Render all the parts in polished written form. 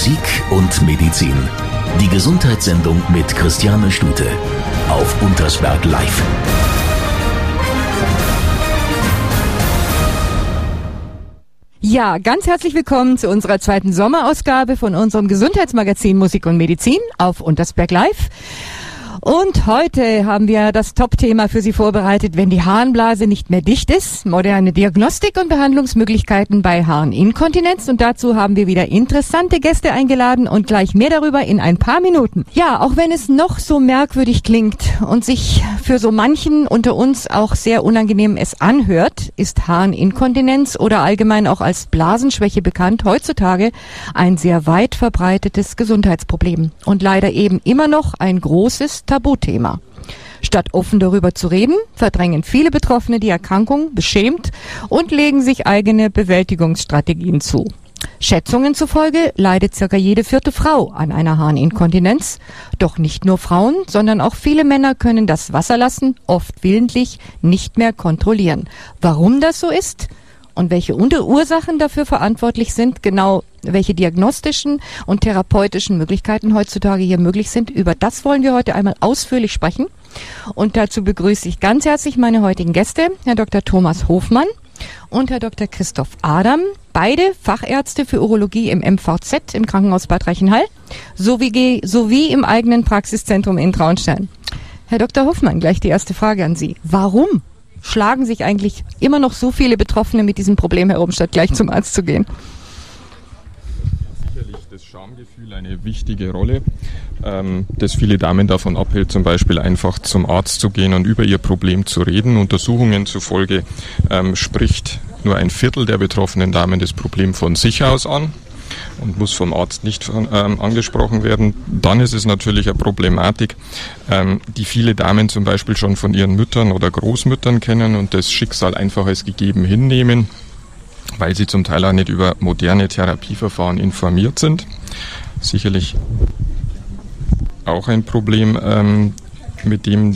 Musik und Medizin. Die Gesundheitssendung mit Christiane Stute auf Untersberg Live. Ja, ganz herzlich willkommen zu unserer zweiten Sommerausgabe von unserem Gesundheitsmagazin Musik und Medizin auf Untersberg Live. Und heute haben wir das Top-Thema für Sie vorbereitet, wenn die Harnblase nicht mehr dicht ist, moderne Diagnostik und Behandlungsmöglichkeiten bei Harninkontinenz. Und dazu haben wir wieder interessante Gäste eingeladen und gleich mehr darüber in ein paar Minuten. Ja, auch wenn es noch so merkwürdig klingt und sich für so manchen unter uns auch sehr unangenehm es anhört, ist Harninkontinenz oder allgemein auch als Blasenschwäche bekannt heutzutage ein sehr weit verbreitetes Gesundheitsproblem und leider eben immer noch ein großes Tabuthema. Statt offen darüber zu reden, verdrängen viele Betroffene die Erkrankung beschämt und legen sich eigene Bewältigungsstrategien zu. Schätzungen zufolge leidet circa jede 4. Frau an einer Harninkontinenz. Doch nicht nur Frauen, sondern auch viele Männer können das Wasserlassen, oft willentlich, nicht mehr kontrollieren. Warum das so ist und welche Ursachen dafür verantwortlich sind, genau welche diagnostischen und therapeutischen Möglichkeiten heutzutage hier möglich sind, über das wollen wir heute einmal ausführlich sprechen. Und dazu begrüße ich ganz herzlich meine heutigen Gäste, Herr Dr. Thomas Hofmann und Herr Dr. Christoph Adam, beide Fachärzte für Urologie im MVZ im Krankenhaus Bad Reichenhall sowie im eigenen Praxiszentrum in Traunstein. Herr Dr. Hofmann, gleich die erste Frage an Sie. Warum schlagen sich eigentlich immer noch so viele Betroffene mit diesem Problem herum, statt gleich zum Arzt zu gehen? Das Schamgefühl eine wichtige Rolle, das viele Damen davon abhält, zum Beispiel einfach zum Arzt zu gehen und über ihr Problem zu reden. Untersuchungen zufolge spricht nur ein Viertel der betroffenen Damen das Problem von sich aus an und muss vom Arzt nicht angesprochen werden. Dann ist es natürlich eine Problematik, die viele Damen zum Beispiel schon von ihren Müttern oder Großmüttern kennen und das Schicksal einfach als gegeben hinnehmen, weil sie zum Teil auch nicht über moderne Therapieverfahren informiert sind. Sicherlich auch ein Problem, mit dem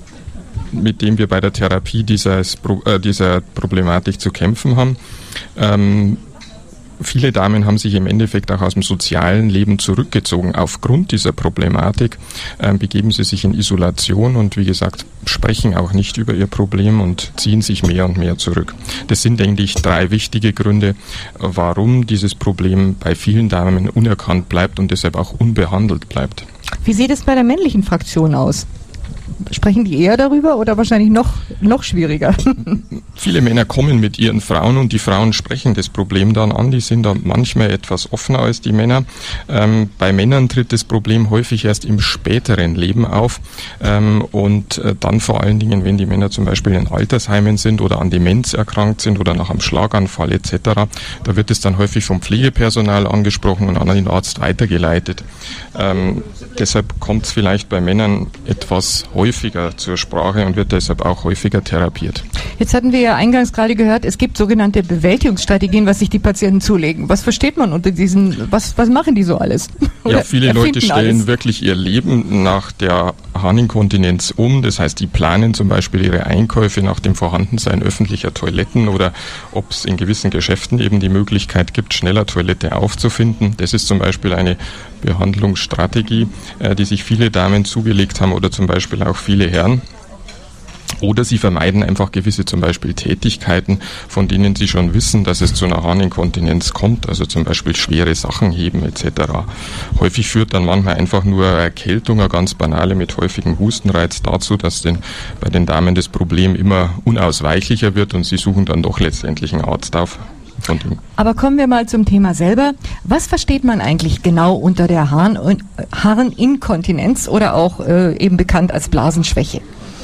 wir bei der Therapie dieser Problematik zu kämpfen haben. Viele Damen haben sich im Endeffekt auch aus dem sozialen Leben zurückgezogen. Aufgrund dieser Problematik begeben sie sich in Isolation und wie gesagt, sprechen auch nicht über ihr Problem und ziehen sich mehr und mehr zurück. Das sind, denke ich, 3 wichtige Gründe, warum dieses Problem bei vielen Damen unerkannt bleibt und deshalb auch unbehandelt bleibt. Wie sieht es bei der männlichen Fraktion aus? Sprechen die eher darüber oder wahrscheinlich noch schwieriger? Viele Männer kommen mit ihren Frauen und die Frauen sprechen das Problem dann an. Die sind da manchmal etwas offener als die Männer. Bei Männern tritt das Problem häufig erst im späteren Leben auf und dann vor allen Dingen, wenn die Männer zum Beispiel in Altersheimen sind oder an Demenz erkrankt sind oder nach einem Schlaganfall etc. Da wird es dann häufig vom Pflegepersonal angesprochen und an den Arzt weitergeleitet. Deshalb kommt es vielleicht bei Männern etwas häufiger zur Sprache und wird deshalb auch häufiger therapiert. Jetzt hatten wir ja eingangs gerade gehört, es gibt sogenannte Bewältigungsstrategien, was sich die Patienten zulegen. Was versteht man unter diesen, was machen die so alles? Ja, viele Leute stellen wirklich ihr Leben nach der Harninkontinenz um. Das heißt, die planen zum Beispiel ihre Einkäufe nach dem Vorhandensein öffentlicher Toiletten oder ob es in gewissen Geschäften eben die Möglichkeit gibt, schneller Toilette aufzufinden. Das ist zum Beispiel eine Behandlungsstrategie, die sich viele Damen zugelegt haben oder zum Beispiel auch viele Herren. Oder sie vermeiden einfach gewisse zum Beispiel Tätigkeiten, von denen sie schon wissen, dass es zu einer Harninkontinenz kommt, also zum Beispiel schwere Sachen heben etc. Häufig führt dann manchmal einfach nur Erkältung, eine ganz banale mit häufigem Hustenreiz dazu, dass bei den Damen das Problem immer unausweichlicher wird und sie suchen dann doch letztendlich einen Arzt auf. Aber kommen wir mal zum Thema selber. Was versteht man eigentlich genau unter der Harninkontinenz oder auch eben bekannt als Blasenschwäche?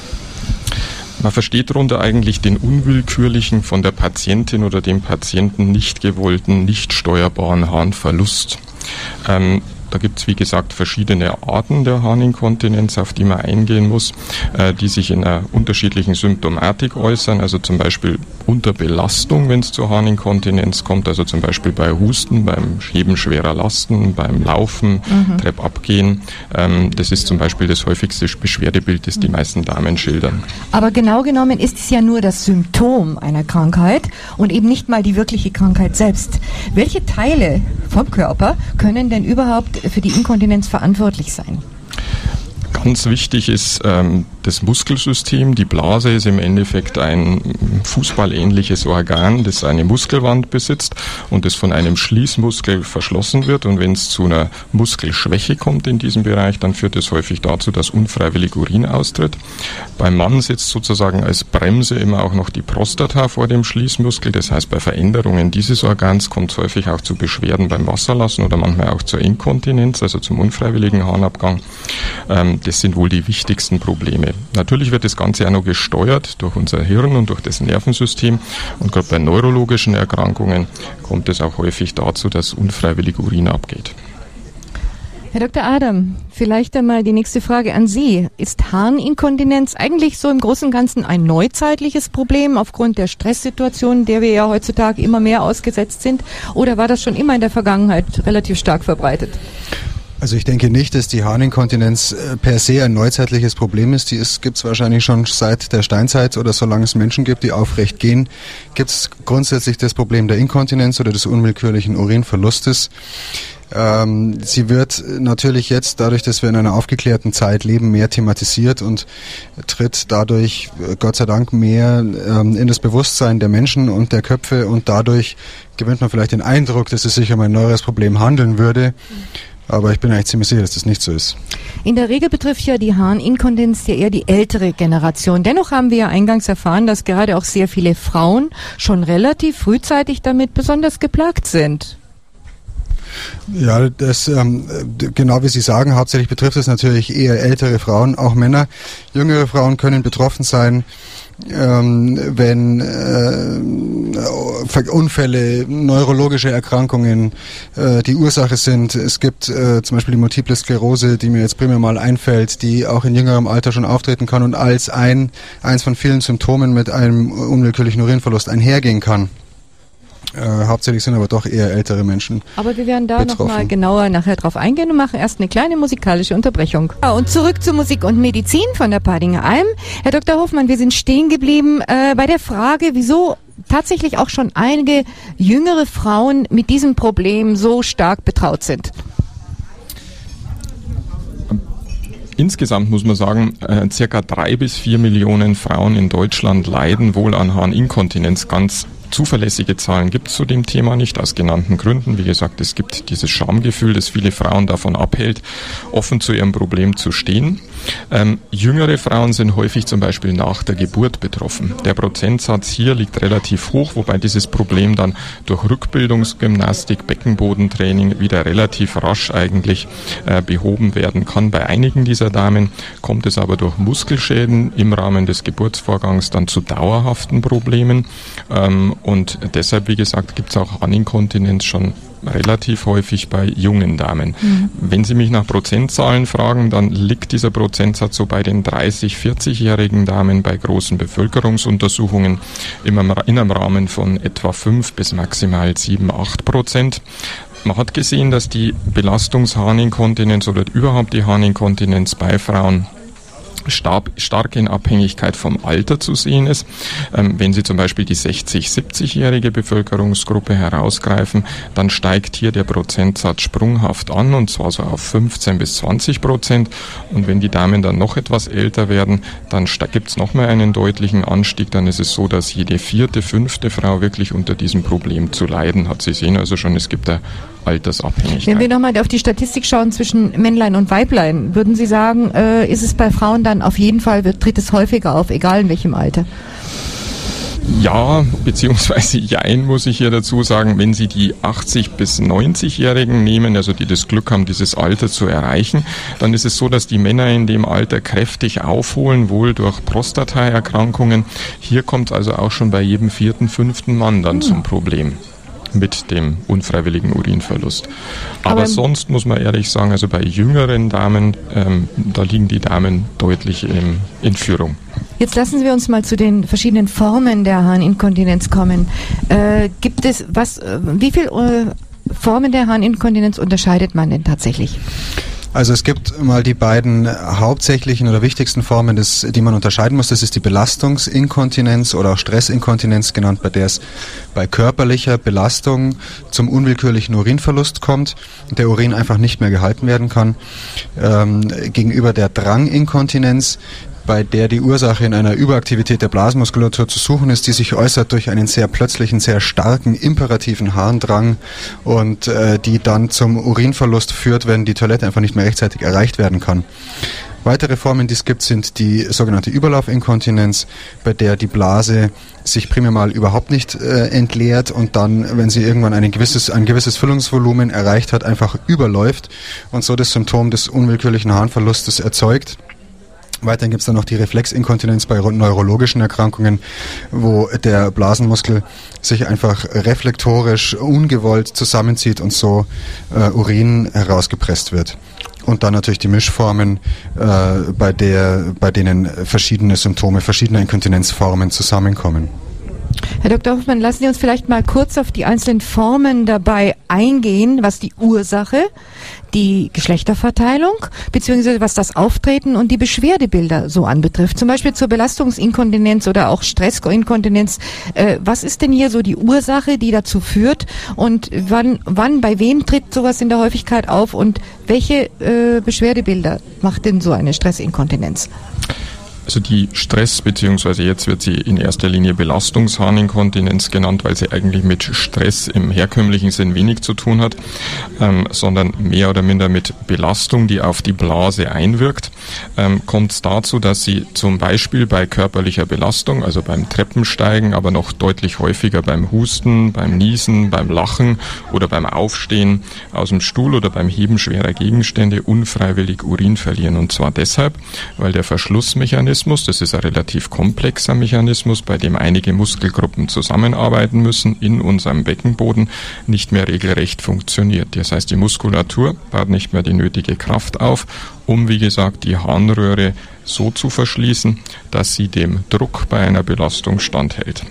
Man versteht darunter eigentlich den unwillkürlichen, von der Patientin oder dem Patienten nicht gewollten, nicht steuerbaren Harnverlust. Da gibt es, wie gesagt, verschiedene Arten der Harninkontinenz, auf die man eingehen muss, die sich in einer unterschiedlichen Symptomatik äußern. Also zum Beispiel unter Belastung, wenn es zur Harninkontinenz kommt, also zum Beispiel bei Husten, beim Heben schwerer Lasten, beim Laufen, Treppabgehen. Das ist zum Beispiel das häufigste Beschwerdebild, das die meisten Damen schildern. Aber genau genommen ist es ja nur das Symptom einer Krankheit und eben nicht mal die wirkliche Krankheit selbst. Welche Teile vom Körper können denn überhaupt für die Inkontinenz verantwortlich sein? Ganz wichtig ist das Muskelsystem. Die Blase ist im Endeffekt ein fußballähnliches Organ, das eine Muskelwand besitzt und das von einem Schließmuskel verschlossen wird. Und wenn es zu einer Muskelschwäche kommt in diesem Bereich, dann führt es häufig dazu, dass unfreiwillig Urin austritt. Beim Mann sitzt sozusagen als Bremse immer auch noch die Prostata vor dem Schließmuskel. Das heißt, bei Veränderungen dieses Organs kommt es häufig auch zu Beschwerden beim Wasserlassen oder manchmal auch zur Inkontinenz, also zum unfreiwilligen Harnabgang. Das sind wohl die wichtigsten Probleme. Natürlich wird das Ganze auch noch gesteuert durch unser Hirn und durch das Nervensystem. Und gerade bei neurologischen Erkrankungen kommt es auch häufig dazu, dass unfreiwillig Urin abgeht. Herr Dr. Adam, vielleicht einmal die nächste Frage an Sie. Ist Harninkontinenz eigentlich so im Großen und Ganzen ein neuzeitliches Problem aufgrund der Stresssituation, der wir ja heutzutage immer mehr ausgesetzt sind? Oder war das schon immer in der Vergangenheit relativ stark verbreitet? Also ich denke nicht, dass die Harninkontinenz per se ein neuzeitliches Problem ist. Die gibt es wahrscheinlich schon seit der Steinzeit oder solange es Menschen gibt, die aufrecht gehen, gibt es grundsätzlich das Problem der Inkontinenz oder des unwillkürlichen Urinverlustes. Sie wird natürlich jetzt, dadurch, dass wir in einer aufgeklärten Zeit leben, mehr thematisiert und tritt dadurch, Gott sei Dank, mehr in das Bewusstsein der Menschen und der Köpfe und dadurch gewinnt man vielleicht den Eindruck, dass es sich um ein neueres Problem handeln würde. Aber ich bin eigentlich ziemlich sicher, dass das nicht so ist. In der Regel betrifft ja die Harninkontinenz ja eher die ältere Generation. Dennoch haben wir ja eingangs erfahren, dass gerade auch sehr viele Frauen schon relativ frühzeitig damit besonders geplagt sind. Ja, das genau wie Sie sagen, hauptsächlich betrifft es natürlich eher ältere Frauen, auch Männer. Jüngere Frauen können betroffen sein, wenn Unfälle, neurologische Erkrankungen die Ursache sind. Es gibt zum Beispiel die Multiple Sklerose, die mir jetzt primär mal einfällt, die auch in jüngerem Alter schon auftreten kann und als eins von vielen Symptomen mit einem unwillkürlichen Urinverlust einhergehen kann. Hauptsächlich sind aber doch eher ältere Menschen. Aber wir werden da nochmal genauer nachher drauf eingehen und machen erst eine kleine musikalische Unterbrechung. Ja, und zurück zu Musik und Medizin von der Padinger Alm. Herr Dr. Hoffmann, wir sind stehen geblieben bei der Frage, wieso tatsächlich auch schon einige jüngere Frauen mit diesem Problem so stark betraut sind. Insgesamt muss man sagen, circa 3 bis 4 Millionen Frauen in Deutschland leiden wohl an Harninkontinenz. Ganz zuverlässige Zahlen gibt es zu dem Thema nicht, aus genannten Gründen. Wie gesagt, es gibt dieses Schamgefühl, das viele Frauen davon abhält, offen zu ihrem Problem zu stehen. Jüngere Frauen sind häufig zum Beispiel nach der Geburt betroffen. Der Prozentsatz hier liegt relativ hoch, wobei dieses Problem dann durch Rückbildungsgymnastik, Beckenbodentraining wieder relativ rasch eigentlich behoben werden kann. Bei einigen dieser Damen kommt es aber durch Muskelschäden im Rahmen des Geburtsvorgangs dann zu dauerhaften Problemen. Und deshalb, wie gesagt, gibt es auch Harninkontinenz schon relativ häufig bei jungen Damen. Wenn Sie mich nach Prozentzahlen fragen, dann liegt dieser Prozentsatz so bei den 30-, 40-jährigen Damen bei großen Bevölkerungsuntersuchungen in einem Rahmen von etwa 5 bis maximal 7-8%. Man hat gesehen, dass die Belastungsharninkontinenz oder überhaupt die Harninkontinenz bei Frauen stark in Abhängigkeit vom Alter zu sehen ist. Wenn Sie zum Beispiel die 60-, 70-jährige Bevölkerungsgruppe herausgreifen, dann steigt hier der Prozentsatz sprunghaft an, und zwar so auf 15 bis 20%. Und wenn die Damen dann noch etwas älter werden, dann gibt es nochmal einen deutlichen Anstieg. Dann ist es so, dass jede 4., 5. Frau wirklich unter diesem Problem zu leiden hat. Sie sehen also schon, es gibt eine Altersabhängigkeit. Wenn wir nochmal auf die Statistik schauen zwischen Männlein und Weiblein, würden Sie sagen, ist es bei Frauen dann auf jeden Fall, tritt es häufiger auf, egal in welchem Alter? Ja, beziehungsweise jein, muss ich hier dazu sagen, wenn Sie die 80- bis 90-Jährigen nehmen, also die das Glück haben, dieses Alter zu erreichen, dann ist es so, dass die Männer in dem Alter kräftig aufholen, wohl durch Prostataerkrankungen. Hier kommt es also auch schon bei jedem 4., 5. Mann dann zum Problem mit dem unfreiwilligen Urinverlust. Aber sonst muss man ehrlich sagen, also bei jüngeren Damen, da liegen die Damen deutlich in Führung. Jetzt lassen wir uns mal zu den verschiedenen Formen der Harninkontinenz kommen. Gibt es wie viele Formen der Harninkontinenz unterscheidet man denn tatsächlich? Also es gibt mal die beiden hauptsächlichen oder wichtigsten Formen, die man unterscheiden muss. Das ist die Belastungsinkontinenz oder auch Stressinkontinenz genannt, bei der es bei körperlicher Belastung zum unwillkürlichen Urinverlust kommt und der Urin einfach nicht mehr gehalten werden kann. Gegenüber der Dranginkontinenz, bei der die Ursache in einer Überaktivität der Blasenmuskulatur zu suchen ist, die sich äußert durch einen sehr plötzlichen, sehr starken, imperativen Harndrang und die dann zum Urinverlust führt, wenn die Toilette einfach nicht mehr rechtzeitig erreicht werden kann. Weitere Formen, die es gibt, sind die sogenannte Überlaufinkontinenz, bei der die Blase sich primär mal überhaupt nicht entleert und dann, wenn sie irgendwann ein gewisses Füllungsvolumen erreicht hat, einfach überläuft und so das Symptom des unwillkürlichen Harnverlustes erzeugt. Weiterhin gibt es dann noch die Reflexinkontinenz bei neurologischen Erkrankungen, wo der Blasenmuskel sich einfach reflektorisch ungewollt zusammenzieht und so Urin herausgepresst wird. Und dann natürlich die Mischformen, bei denen verschiedene Symptome, verschiedene Inkontinenzformen zusammenkommen. Herr Dr. Hoffmann, lassen Sie uns vielleicht mal kurz auf die einzelnen Formen dabei eingehen, was die Ursache, die Geschlechterverteilung, beziehungsweise was das Auftreten und die Beschwerdebilder so anbetrifft. Zum Beispiel zur Belastungsinkontinenz oder auch Stressinkontinenz. Was ist denn hier so die Ursache, die dazu führt und wann, bei wem tritt sowas in der Häufigkeit auf und welche Beschwerdebilder macht denn so eine Stressinkontinenz? Also die Stress, beziehungsweise jetzt wird sie in erster Linie Belastungsharninkontinenz genannt, weil sie eigentlich mit Stress im herkömmlichen Sinn wenig zu tun hat, sondern mehr oder minder mit Belastung, die auf die Blase einwirkt. Kommt es dazu, dass sie zum Beispiel bei körperlicher Belastung, also beim Treppensteigen, aber noch deutlich häufiger beim Husten, beim Niesen, beim Lachen oder beim Aufstehen aus dem Stuhl oder beim Heben schwerer Gegenstände unfreiwillig Urin verlieren. Und zwar deshalb, weil der Verschlussmechanismus, das ist ein relativ komplexer Mechanismus, bei dem einige Muskelgruppen zusammenarbeiten müssen, in unserem Beckenboden nicht mehr regelrecht funktioniert. Das heißt, die Muskulatur baut nicht mehr die nötige Kraft auf, um, wie gesagt, die Harnröhre so zu verschließen, dass sie dem Druck bei einer Belastung standhält.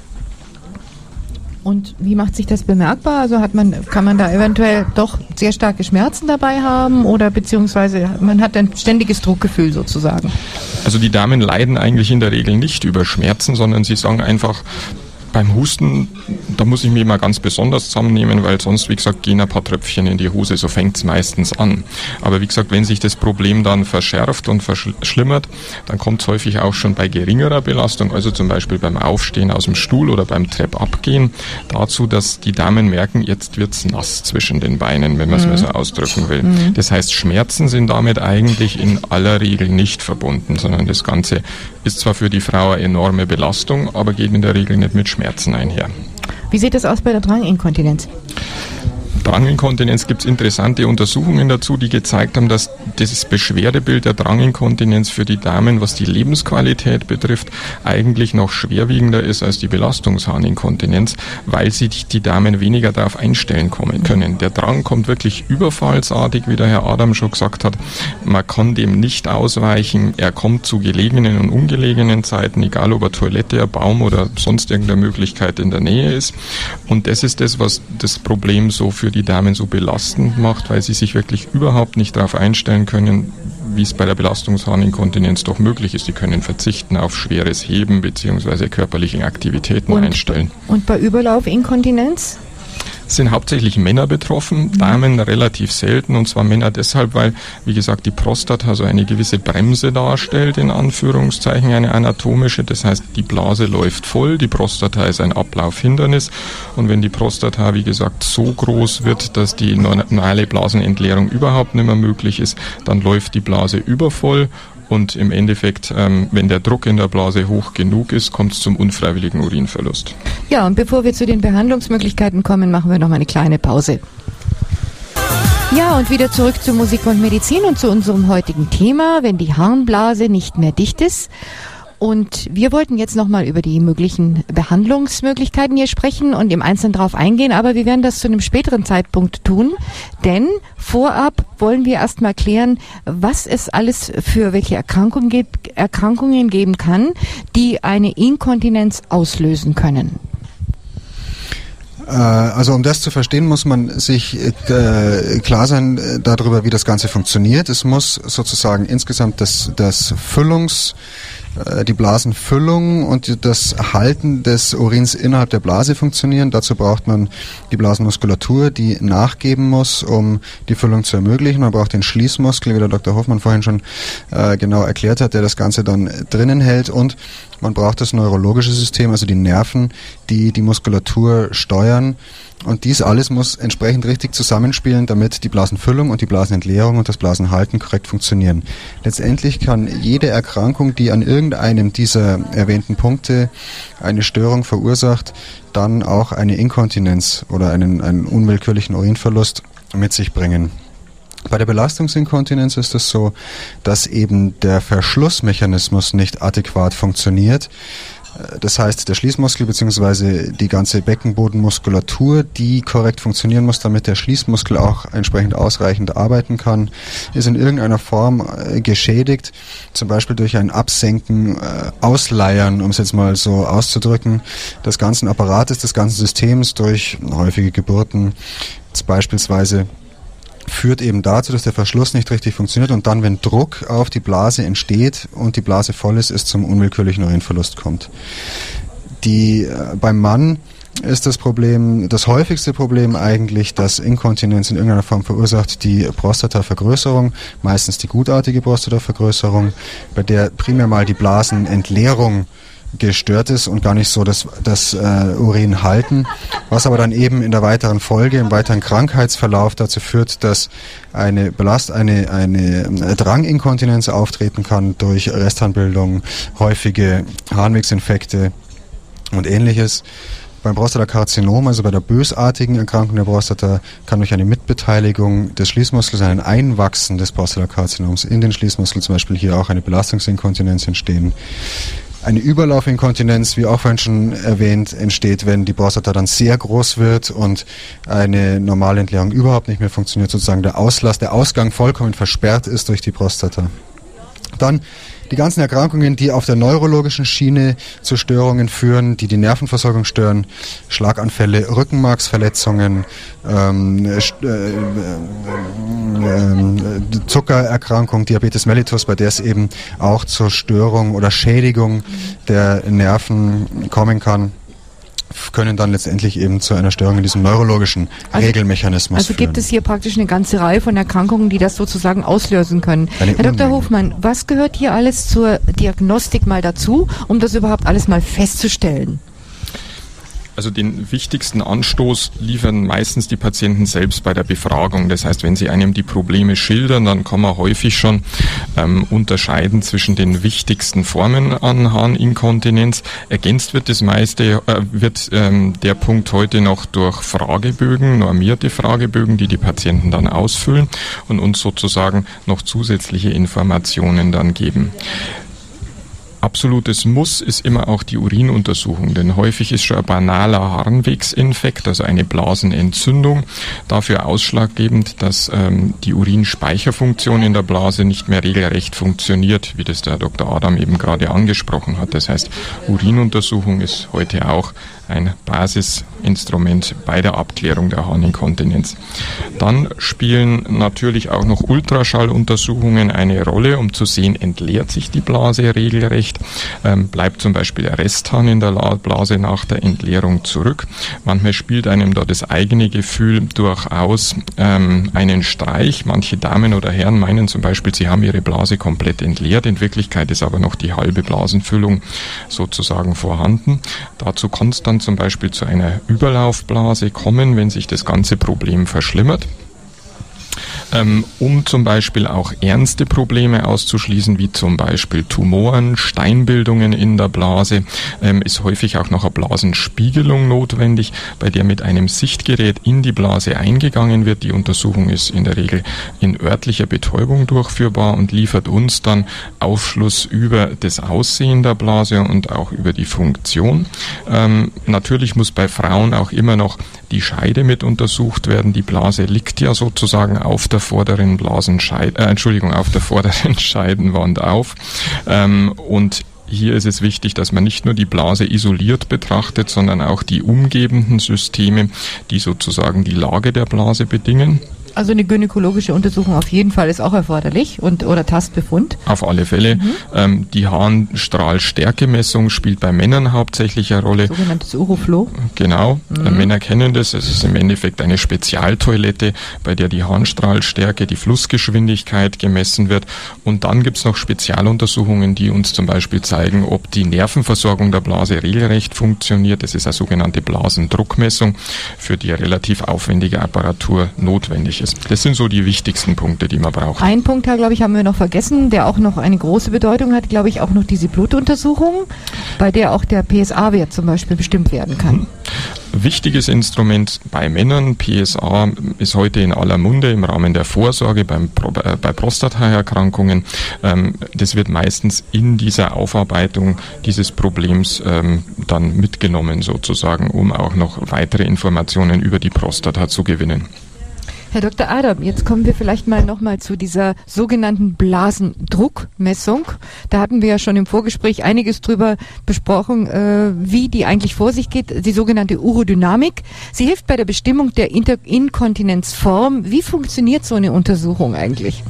Und wie macht sich das bemerkbar? Also kann man da eventuell doch sehr starke Schmerzen dabei haben oder beziehungsweise man hat ein ständiges Druckgefühl sozusagen? Also die Damen leiden eigentlich in der Regel nicht über Schmerzen, sondern sie sagen einfach, beim Husten, da muss ich mich mal ganz besonders zusammennehmen, weil sonst, wie gesagt, gehen ein paar Tröpfchen in die Hose, so fängt es meistens an. Aber wie gesagt, wenn sich das Problem dann verschärft und verschlimmert, dann kommt es häufig auch schon bei geringerer Belastung, also zum Beispiel beim Aufstehen aus dem Stuhl oder beim Treppabgehen, dazu, dass die Damen merken, jetzt wird's nass zwischen den Beinen, wenn man es mal so ausdrücken will. Das heißt, Schmerzen sind damit eigentlich in aller Regel nicht verbunden, sondern das Ganze ist zwar für die Frau eine enorme Belastung, aber geht in der Regel nicht mit Schmerzen einher. Wie sieht das aus bei der Dranginkontinenz? Dranginkontinenz gibt es interessante Untersuchungen dazu, die gezeigt haben, dass dieses Beschwerdebild der Dranginkontinenz für die Damen, was die Lebensqualität betrifft, eigentlich noch schwerwiegender ist als die Belastungsharninkontinenz, weil sich die Damen weniger darauf einstellen können. Der Drang kommt wirklich überfallsartig, wie der Herr Adam schon gesagt hat. Man kann dem nicht ausweichen. Er kommt zu gelegenen und ungelegenen Zeiten, egal ob eine Toilette, ein Baum oder sonst irgendeine Möglichkeit in der Nähe ist. Und das ist das, was das Problem so für die Damen so belastend macht, weil sie sich wirklich überhaupt nicht darauf einstellen können, wie es bei der Belastungsharninkontinenz doch möglich ist. Sie können verzichten auf schweres Heben bzw. körperliche Aktivitäten einstellen. Und bei Überlaufinkontinenz? Sind hauptsächlich Männer betroffen, Damen relativ selten, und zwar Männer deshalb, weil, wie gesagt, die Prostata so eine gewisse Bremse darstellt, in Anführungszeichen, eine anatomische, das heißt, die Blase läuft voll, die Prostata ist ein Ablaufhindernis, und wenn die Prostata, wie gesagt, so groß wird, dass die normale Blasenentleerung überhaupt nicht mehr möglich ist, dann läuft die Blase übervoll. Und im Endeffekt, wenn der Druck in der Blase hoch genug ist, kommt es zum unfreiwilligen Urinverlust. Ja, und bevor wir zu den Behandlungsmöglichkeiten kommen, machen wir noch mal eine kleine Pause. Ja, und wieder zurück zu Musik und Medizin und zu unserem heutigen Thema, wenn die Harnblase nicht mehr dicht ist. Und wir wollten jetzt nochmal über die möglichen Behandlungsmöglichkeiten hier sprechen und im Einzelnen drauf eingehen, aber wir werden das zu einem späteren Zeitpunkt tun, denn vorab wollen wir erstmal klären, was es alles für welche Erkrankungen geben kann, die eine Inkontinenz auslösen können. Also um das zu verstehen, muss man sich klar sein darüber, wie das Ganze funktioniert. Es muss sozusagen insgesamt die Blasenfüllung und das Halten des Urins innerhalb der Blase funktionieren. Dazu braucht man die Blasenmuskulatur, die nachgeben muss, um die Füllung zu ermöglichen. Man braucht den Schließmuskel, wie der Dr. Hoffmann vorhin schon genau erklärt hat, der das Ganze dann drinnen hält, und man braucht das neurologische System, also die Nerven, die die Muskulatur steuern. Und dies alles muss entsprechend richtig zusammenspielen, damit die Blasenfüllung und die Blasenentleerung und das Blasenhalten korrekt funktionieren. Letztendlich kann jede Erkrankung, die an irgendeinem dieser erwähnten Punkte eine Störung verursacht, dann auch eine Inkontinenz oder einen unwillkürlichen Urinverlust mit sich bringen. Bei der Belastungsinkontinenz ist es so, dass eben der Verschlussmechanismus nicht adäquat funktioniert. Das heißt, der Schließmuskel bzw. die ganze Beckenbodenmuskulatur, die korrekt funktionieren muss, damit der Schließmuskel auch entsprechend ausreichend arbeiten kann, ist in irgendeiner Form geschädigt, zum Beispiel durch ein Absenken, Ausleiern, um es jetzt mal so auszudrücken, des ganzen Apparates, des ganzen Systems durch häufige Geburten beispielsweise, führt eben dazu, dass der Verschluss nicht richtig funktioniert und dann, wenn Druck auf die Blase entsteht und die Blase voll ist, es zum unwillkürlichen Urinverlust kommt. Beim Mann ist das häufigste Problem eigentlich, dass Inkontinenz in irgendeiner Form verursacht, die Prostatavergrößerung, meistens die gutartige Prostatavergrößerung, bei der primär mal die Blasenentleerung gestört ist und gar nicht so das Urin halten, was aber dann eben in der weiteren Folge, im weiteren Krankheitsverlauf dazu führt, dass eine Dranginkontinenz auftreten kann durch Restharnbildung, häufige Harnwegsinfekte und Ähnliches. Beim Prostatakarzinom, also bei der bösartigen Erkrankung der Prostata, kann durch eine Mitbeteiligung des Schließmuskels, ein Einwachsen des Prostatakarzinoms in den Schließmuskel, zum Beispiel hier auch eine Belastungsinkontinenz entstehen. Eine Überlaufinkontinenz, wie auch vorhin schon erwähnt, entsteht, wenn die Prostata dann sehr groß wird und eine normale Entleerung überhaupt nicht mehr funktioniert, sozusagen der Ausgang vollkommen versperrt ist durch die Prostata. Dann die ganzen Erkrankungen, die auf der neurologischen Schiene zu Störungen führen, die Nervenversorgung stören, Schlaganfälle, Rückenmarksverletzungen, Zuckererkrankung, Diabetes mellitus, bei der es eben auch zur Störung oder Schädigung der Nerven kommen kann, können dann letztendlich eben zu einer Störung in diesem neurologischen Regelmechanismus führen. Gibt es hier praktisch eine ganze Reihe von Erkrankungen, die das sozusagen auslösen können. Herr Dr. Hofmann, was gehört hier alles zur Diagnostik mal dazu, um das überhaupt alles mal festzustellen? Also den wichtigsten Anstoß liefern meistens die Patienten selbst bei der Befragung. Das heißt, wenn sie einem die Probleme schildern, dann kann man häufig schon unterscheiden zwischen den wichtigsten Formen an Harninkontinenz. Ergänzt wird das meiste, der Punkt heute noch durch Fragebögen, normierte Fragebögen, die die Patienten dann ausfüllen und uns sozusagen noch zusätzliche Informationen dann geben. Absolutes Muss ist immer auch die Urinuntersuchung, denn häufig ist schon ein banaler Harnwegsinfekt, also eine Blasenentzündung, dafür ausschlaggebend, dass die Urinspeicherfunktion in der Blase nicht mehr regelrecht funktioniert, wie das der Dr. Adam eben gerade angesprochen hat. Das heißt, Urinuntersuchung ist heute auch ein Basisinstrument bei der Abklärung der Harninkontinenz. Dann spielen natürlich auch noch Ultraschalluntersuchungen eine Rolle, um zu sehen, entleert sich die Blase regelrecht, bleibt zum Beispiel der Restharn in der Blase nach der Entleerung zurück. Manchmal spielt einem da das eigene Gefühl durchaus einen Streich. Manche Damen oder Herren meinen zum Beispiel, sie haben ihre Blase komplett entleert. In Wirklichkeit ist aber noch die halbe Blasenfüllung sozusagen vorhanden. Dazu kann es dann zum Beispiel zu einer Überlaufblase kommen, wenn sich das ganze Problem verschlimmert. Um zum Beispiel auch ernste Probleme auszuschließen, wie zum Beispiel Tumoren, Steinbildungen in der Blase, ist häufig auch noch eine Blasenspiegelung notwendig, bei der mit einem Sichtgerät in die Blase eingegangen wird. Die Untersuchung ist in der Regel in örtlicher Betäubung durchführbar und liefert uns dann Aufschluss über das Aussehen der Blase und auch über die Funktion. Natürlich muss bei Frauen auch immer noch die Scheide mit untersucht werden. Die Blase liegt ja sozusagen auf der vorderen auf der vorderen Scheidenwand auf. Und hier ist es wichtig, dass man nicht nur die Blase isoliert betrachtet, sondern auch die umgebenden Systeme, die sozusagen die Lage der Blase bedingen. Also eine gynäkologische Untersuchung auf jeden Fall ist auch erforderlich oder Tastbefund. Auf alle Fälle. Die Harnstrahlstärkemessung spielt bei Männern hauptsächlich eine Rolle. Sogenanntes Uroflow. Genau. Männer kennen das. Es ist im Endeffekt eine Spezialtoilette, bei der die Harnstrahlstärke, die Flussgeschwindigkeit gemessen wird. Und dann gibt es noch Spezialuntersuchungen, die uns zum Beispiel zeigen, ob die Nervenversorgung der Blase regelrecht funktioniert. Das ist eine sogenannte Blasendruckmessung, für die eine relativ aufwendige Apparatur notwendig ist. Das sind so die wichtigsten Punkte, die man braucht. Ein Punkt, glaube ich, haben wir noch vergessen, der auch noch eine große Bedeutung hat, glaube ich, auch noch diese Blutuntersuchung, bei der auch der PSA-Wert zum Beispiel bestimmt werden kann. Wichtiges Instrument bei Männern. PSA ist heute in aller Munde im Rahmen der Vorsorge bei Prostataerkrankungen. Das wird meistens in dieser Aufarbeitung dieses Problems dann mitgenommen sozusagen, um auch noch weitere Informationen über die Prostata zu gewinnen. Herr Dr. Adam, jetzt kommen wir vielleicht nochmal zu dieser sogenannten Blasendruckmessung. Da hatten wir ja schon im Vorgespräch einiges drüber besprochen, wie die eigentlich vor sich geht, die sogenannte Urodynamik. Sie hilft bei der Bestimmung der Inkontinenzform. Wie funktioniert so eine Untersuchung eigentlich?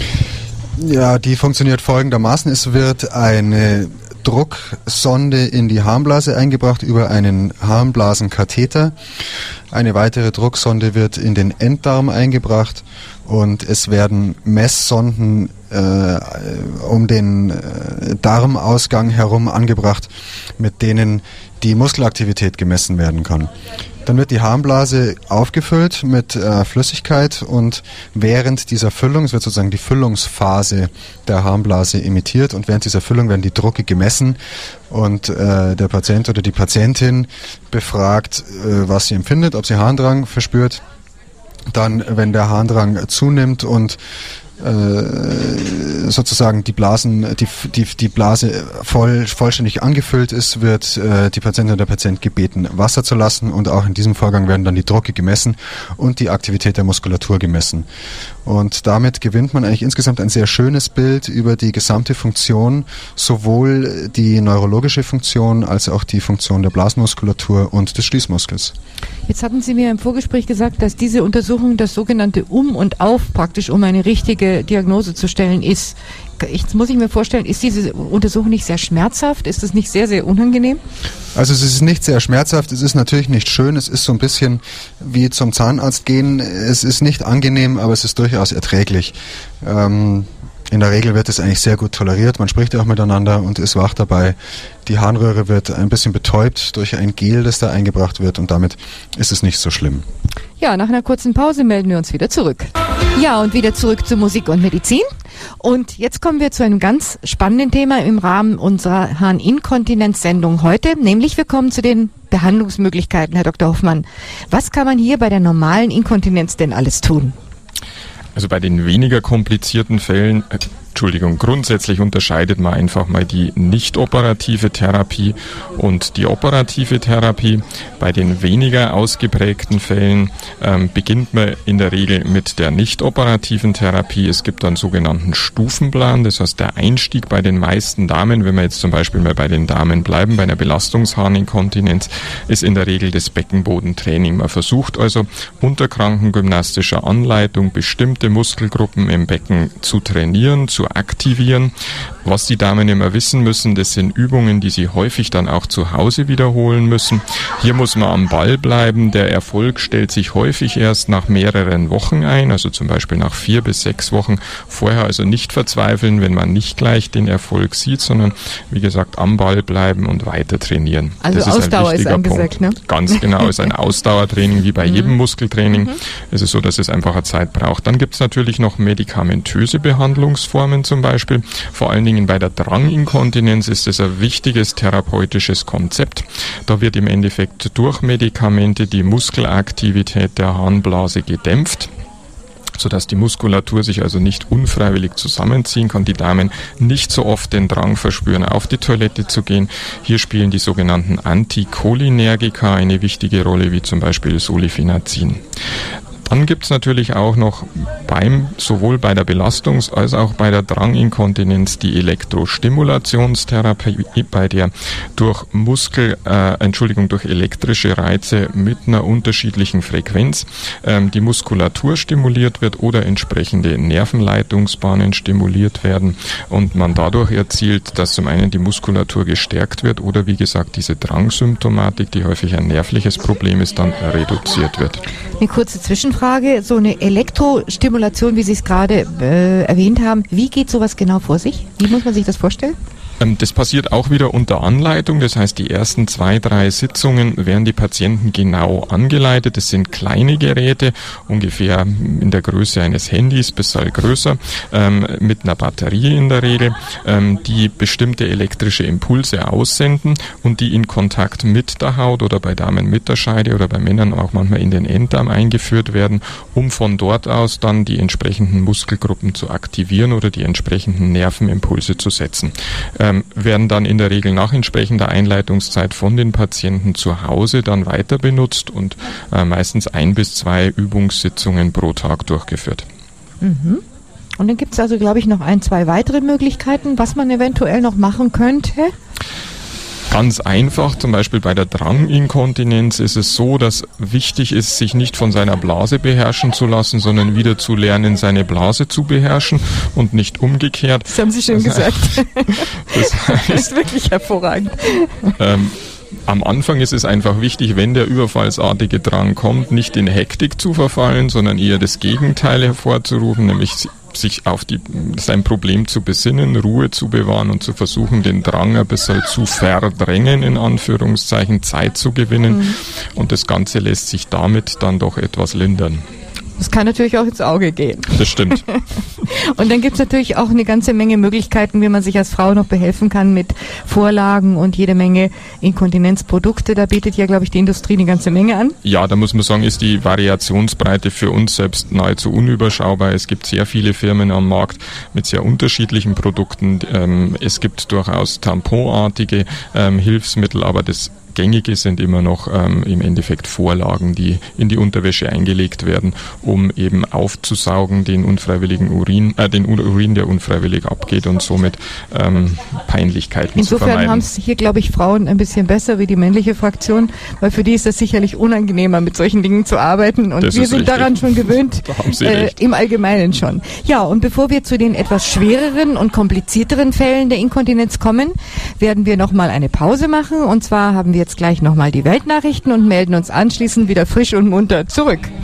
Ja, die funktioniert folgendermaßen. Es wird eine Drucksonde in die Harnblase eingebracht über einen Harnblasenkatheter. Eine weitere Drucksonde wird in den Enddarm eingebracht und es werden Messsonden um den Darmausgang herum angebracht, mit denen die Muskelaktivität gemessen werden kann. Dann wird die Harnblase aufgefüllt mit Flüssigkeit und während dieser Füllung, es wird sozusagen die Füllungsphase der Harnblase imitiert und während dieser Füllung werden die Drucke gemessen und der Patient oder die Patientin befragt, was sie empfindet, ob sie Harndrang verspürt. Dann, wenn der Harndrang zunimmt und sozusagen die Blase vollständig angefüllt ist, wird die Patientin oder der Patient gebeten, Wasser zu lassen und auch in diesem Vorgang werden dann die Drucke gemessen und die Aktivität der Muskulatur gemessen. Und damit gewinnt man eigentlich insgesamt ein sehr schönes Bild über die gesamte Funktion, sowohl die neurologische Funktion als auch die Funktion der Blasenmuskulatur und des Schließmuskels. Jetzt hatten Sie mir im Vorgespräch gesagt, dass diese Untersuchung das sogenannte Um und Auf praktisch, um eine richtige Diagnose zu stellen, ist. Jetzt muss ich mir vorstellen, ist diese Untersuchung nicht sehr schmerzhaft? Ist es nicht sehr, sehr unangenehm? Also es ist nicht sehr schmerzhaft, es ist natürlich nicht schön, es ist so ein bisschen wie zum Zahnarzt gehen. Es ist nicht angenehm, aber es ist durchaus erträglich. In der Regel wird es eigentlich sehr gut toleriert, man spricht auch miteinander und ist wach dabei. Die Harnröhre wird ein bisschen betäubt durch ein Gel, das da eingebracht wird und damit ist es nicht so schlimm. Ja, nach einer kurzen Pause melden wir uns wieder zurück. Ja, und wieder zurück zu Musik und Medizin. Und jetzt kommen wir zu einem ganz spannenden Thema im Rahmen unserer Harninkontinenzsendung heute, nämlich wir kommen zu den Behandlungsmöglichkeiten, Herr Dr. Hoffmann. Was kann man hier bei der normalen Inkontinenz denn alles tun? Also bei den weniger komplizierten Fällen, grundsätzlich unterscheidet man einfach mal die nicht-operative Therapie und die operative Therapie. Bei den weniger ausgeprägten Fällen beginnt man in der Regel mit der nicht-operativen Therapie. Es gibt einen sogenannten Stufenplan, das heißt der Einstieg bei den meisten Damen, wenn wir jetzt zum Beispiel mal bei den Damen bleiben, bei einer Belastungsharninkontinenz, ist in der Regel das Beckenbodentraining. Man versucht also unter krankengymnastischer Anleitung bestimmte Muskelgruppen im Becken zu trainieren, zu aktivieren. Was die Damen immer wissen müssen, das sind Übungen, die sie häufig dann auch zu Hause wiederholen müssen. Hier muss man am Ball bleiben. Der Erfolg stellt sich häufig erst nach mehreren Wochen ein, also zum Beispiel nach 4 bis 6 Wochen. Vorher also nicht verzweifeln, wenn man nicht gleich den Erfolg sieht, sondern wie gesagt am Ball bleiben und weiter trainieren. Also das Ausdauer ist angesagt, ne? Ganz genau, ist ein Ausdauertraining wie bei jedem Muskeltraining. Es ist so, dass es einfach eine Zeit braucht. Dann gibt es natürlich noch medikamentöse Behandlungsformen zum Beispiel. Vor allen Dingen bei der Dranginkontinenz ist es ein wichtiges therapeutisches Konzept. Da wird im Endeffekt durch Medikamente die Muskelaktivität der Harnblase gedämpft, sodass die Muskulatur sich also nicht unfreiwillig zusammenziehen kann, die Damen nicht so oft den Drang verspüren, auf die Toilette zu gehen. Hier spielen die sogenannten Anticholinergika eine wichtige Rolle, wie zum Beispiel Sulfinazin. Dann gibt es natürlich auch noch sowohl bei der Belastungs- als auch bei der Dranginkontinenz die Elektrostimulationstherapie, bei der durch durch elektrische Reize mit einer unterschiedlichen Frequenz die Muskulatur stimuliert wird oder entsprechende Nervenleitungsbahnen stimuliert werden und man dadurch erzielt, dass zum einen die Muskulatur gestärkt wird oder wie gesagt diese Drangsymptomatik, die häufig ein nervliches Problem ist, dann reduziert wird. Eine kurze Zwischenfrage, so eine Elektrostimulation, wie Sie es gerade erwähnt haben, wie geht sowas genau vor sich? Wie muss man sich das vorstellen? Das passiert auch wieder unter Anleitung, das heißt die ersten 2, 3 Sitzungen werden die Patienten genau angeleitet. Das sind kleine Geräte, ungefähr in der Größe eines Handys, bisschen größer, mit einer Batterie in der Regel, die bestimmte elektrische Impulse aussenden und die in Kontakt mit der Haut oder bei Damen mit der Scheide oder bei Männern auch manchmal in den Enddarm eingeführt werden, um von dort aus dann die entsprechenden Muskelgruppen zu aktivieren oder die entsprechenden Nervenimpulse zu setzen. Werden dann in der Regel nach entsprechender Einleitungszeit von den Patienten zu Hause dann weiter benutzt und meistens 1 bis 2 Übungssitzungen pro Tag durchgeführt. Mhm. Und dann gibt es also, glaube ich, noch 1, 2 weitere Möglichkeiten, was man eventuell noch machen könnte. Ganz einfach, zum Beispiel bei der Dranginkontinenz ist es so, dass wichtig ist, sich nicht von seiner Blase beherrschen zu lassen, sondern wieder zu lernen, seine Blase zu beherrschen und nicht umgekehrt. Das haben Sie schön gesagt. Das ist wirklich hervorragend. Am Anfang ist es einfach wichtig, wenn der überfallsartige Drang kommt, nicht in Hektik zu verfallen, sondern eher das Gegenteil hervorzurufen, nämlich sich auf sein Problem zu besinnen, Ruhe zu bewahren und zu versuchen, den Drang ein bisschen zu verdrängen, in Anführungszeichen, Zeit zu gewinnen. Und das Ganze lässt sich damit dann doch etwas lindern. Das kann natürlich auch ins Auge gehen. Das stimmt. Und dann gibt es natürlich auch eine ganze Menge Möglichkeiten, wie man sich als Frau noch behelfen kann mit Vorlagen und jede Menge Inkontinenzprodukte. Da bietet ja, glaube ich, die Industrie eine ganze Menge an. Ja, da muss man sagen, ist die Variationsbreite für uns selbst nahezu unüberschaubar. Es gibt sehr viele Firmen am Markt mit sehr unterschiedlichen Produkten. Es gibt durchaus tamponartige Hilfsmittel, aber das Gängige sind immer noch im Endeffekt Vorlagen, die in die Unterwäsche eingelegt werden, um eben aufzusaugen den unfreiwilligen Urin, der unfreiwillig abgeht und somit Peinlichkeiten zu vermeiden. Insofern haben es hier, glaube ich, Frauen ein bisschen besser wie die männliche Fraktion, weil für die ist das sicherlich unangenehmer, mit solchen Dingen zu arbeiten und wir sind richtig daran schon gewöhnt, im Allgemeinen schon. Ja, und bevor wir zu den etwas schwereren und komplizierteren Fällen der Inkontinenz kommen, werden wir nochmal eine Pause machen und zwar haben wir jetzt gleich nochmal die Weltnachrichten und melden uns anschließend wieder frisch und munter zurück.